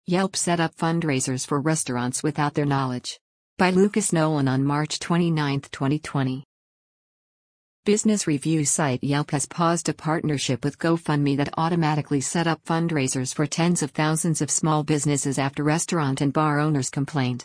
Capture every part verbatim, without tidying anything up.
Yelp set up fundraisers for restaurants without their knowledge. By Lucas Nolan on March twenty-ninth, twenty twenty. Business review site Yelp has paused a partnership with GoFundMe that automatically set up fundraisers for tens of thousands of small businesses after restaurant and bar owners complained.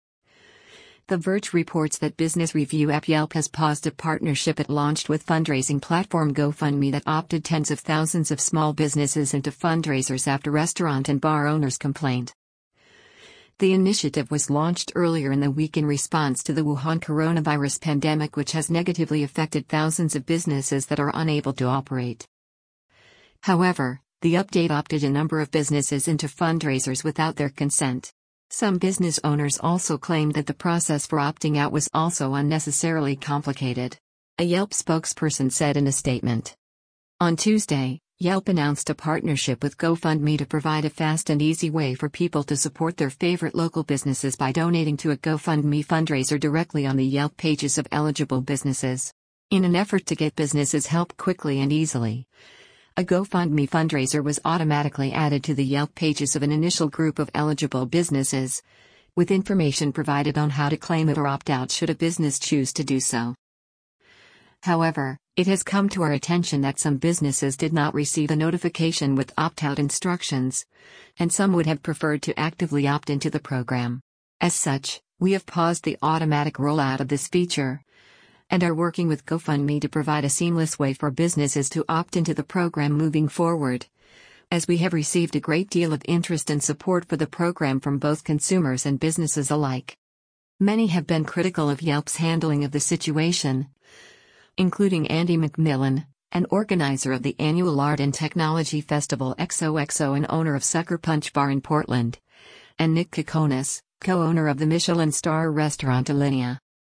The Verge reports that business review app Yelp has paused a partnership it launched with fundraising platform GoFundMe that opted tens of thousands of small businesses into fundraisers after restaurant and bar owners complained. The initiative was launched earlier in the week in response to the Wuhan coronavirus pandemic, which has negatively affected thousands of businesses that are unable to operate. However, the update opted a number of businesses into fundraisers without their consent. Some business owners also claimed that the process for opting out was also unnecessarily complicated. A Yelp spokesperson said in a statement. On Tuesday, Yelp announced a partnership with GoFundMe to provide a fast and easy way for people to support their favorite local businesses by donating to a GoFundMe fundraiser directly on the Yelp pages of eligible businesses. In an effort to get businesses help quickly and easily, a GoFundMe fundraiser was automatically added to the Yelp pages of an initial group of eligible businesses, with information provided on how to claim it or opt out should a business choose to do so. However, it has come to our attention that some businesses did not receive a notification with opt-out instructions, and some would have preferred to actively opt into the program. As such, we have paused the automatic rollout of this feature, and are working with GoFundMe to provide a seamless way for businesses to opt into the program moving forward, as we have received a great deal of interest and support for the program from both consumers and businesses alike. Many have been critical of Yelp's handling of the situation, including Andy McMillan, an organizer of the annual Art and Technology Festival X O X O and owner of Sucker Punch Bar in Portland, and Nick Kokonas, co-owner of the Michelin star restaurant Alinea.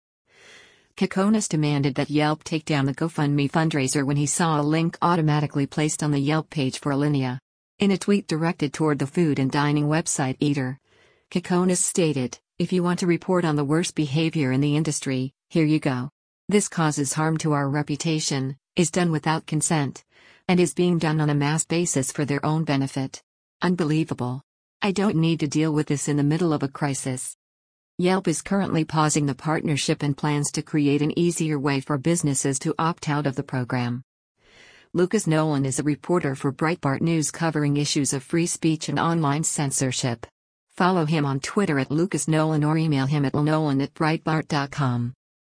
Kokonas demanded that Yelp take down the GoFundMe fundraiser when he saw a link automatically placed on the Yelp page for Alinea. In a tweet directed toward the food and dining website Eater, Kokonas stated, "If you want to report on the worst behavior in the industry, here you go. This causes harm to our reputation, is done without consent, and is being done on a mass basis for their own benefit. Unbelievable. I don't need to deal with this in the middle of a crisis." Yelp is currently pausing the partnership and plans to create an easier way for businesses to opt out of the program. Lucas Nolan is a reporter for Breitbart News covering issues of free speech and online censorship. Follow him on Twitter at Lucas Nolan or email him at lnolan at breitbart dot com.